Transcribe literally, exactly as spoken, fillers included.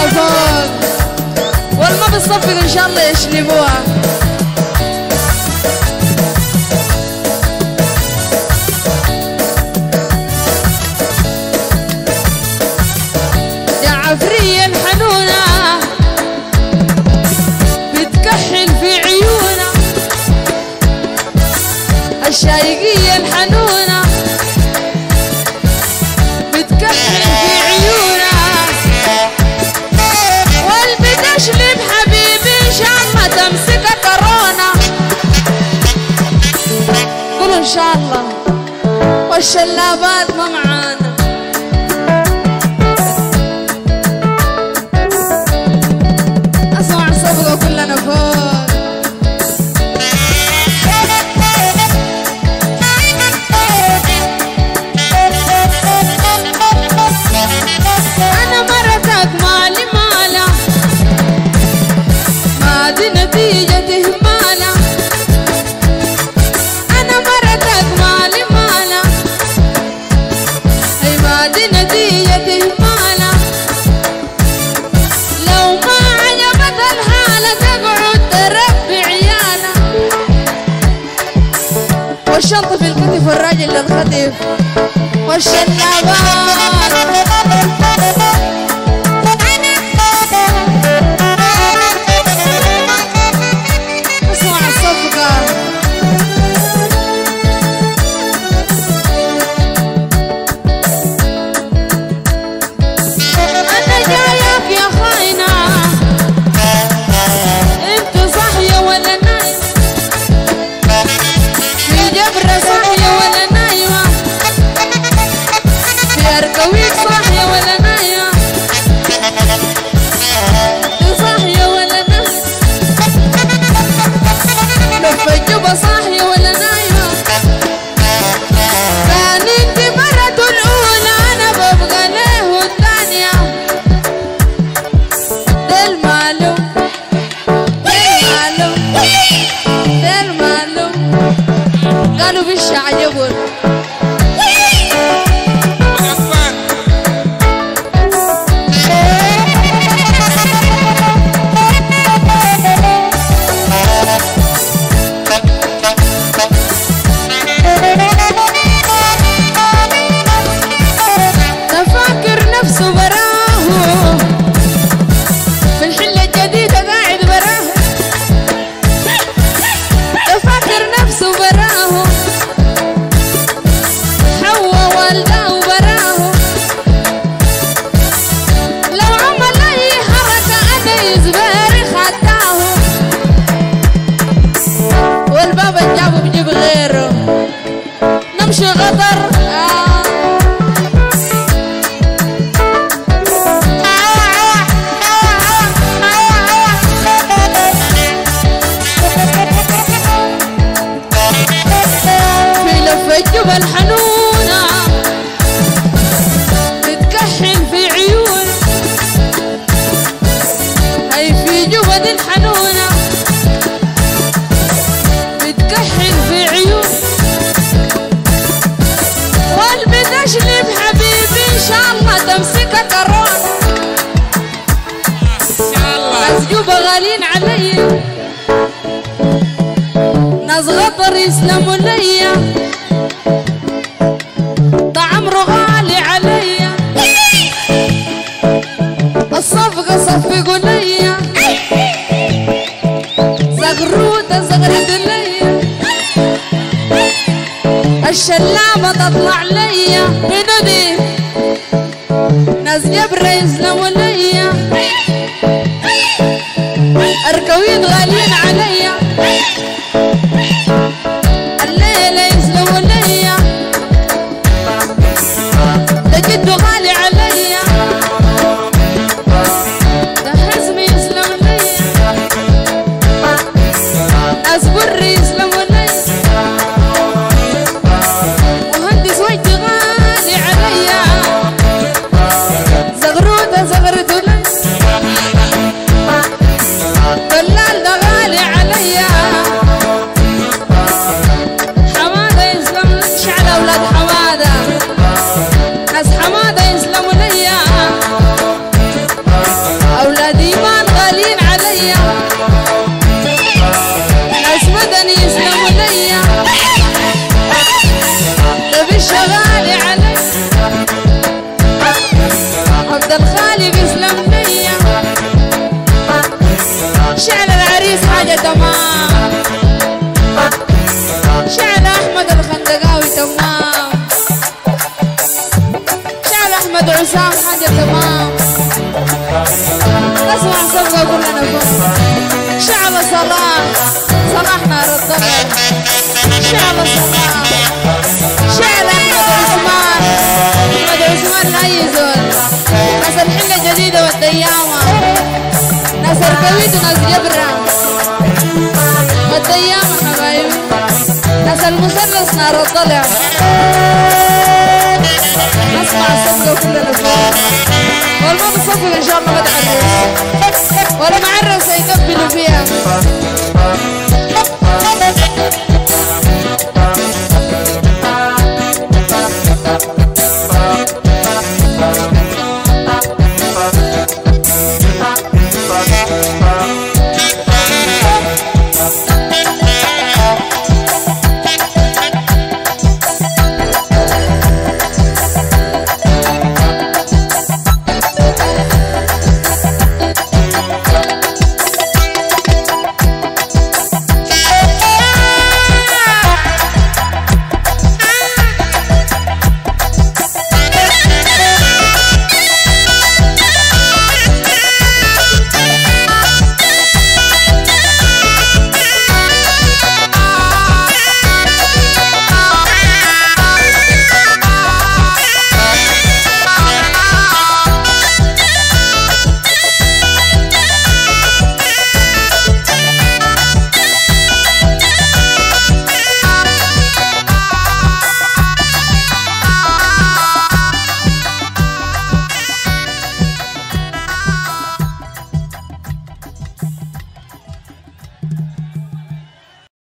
فوق والما بتصفق ان شاء الله يشلبوها. يا عفرية الحنونة بتكحل في عيونها، الشايقية الحنونة بتكحل في عيونها، والبتشلب حبيبي ان شاء الله تمسك كورونا. قولوا ان شاء الله. والشلابات ما معانا. اسمع الصفقة كلنا فوق. دي نتيجة إهمالة، أنا مرتك مالي مالة، أي ما دي نتيجة إهمالة. لو ما عجبت الحالة تقعد تربي عيالة. والشنطة في الكتف والراجل للختف والشلابات. أركويك صاحية ولا نايمة؟ صاحية ولا نايمة؟ لف الجبة صاحية ولا نايمة؟ كان انت مرته الأولى أنا ببقى له الثانية. ده المعلوم ده المعلوم ده المعلوم. قالوا بيش عجبون. نمشي غدر آه. في لف الجبل الحنونة تتكحل في عيون، هي في جبل الحنونة بتكحل في عيون، والبتشلب حبيبي ان شاء الله تمسك كورونا. ان شاء الله. ناس جوبا غاليين عليا، ناس غطر يسلموا ليا، ده عمرو غالي عليا، الصفقة صفقوا ليا، زغروطة زغرت ليا، الشلابة تطلع ليا. منو دي؟ ناس جبرة يسلموا ليا، أركويد غاليين عليا، الليلة يسلموا ليا، ده جدو غالي عليا، ده حزمي يسلم ليا، ناس بري يسلموا ليا، مهندس وجدي غالي عليا، زغروطة زغرت احمد عسام حاجه تمام نسمع صفقه كلنا فوق شعب صلاح صلاح نار الضبع شعب صلاح شعر احمد عثمان احمد عثمان لا يزول ناس الحله الجديده والديامه ناس الكويت وناس جبره والديامه حبايبي ناس المثلث نار الضلع نسمع الصفقة كلنا فوق والما بتصفق ان شاء الله ما تعرس ولا معرس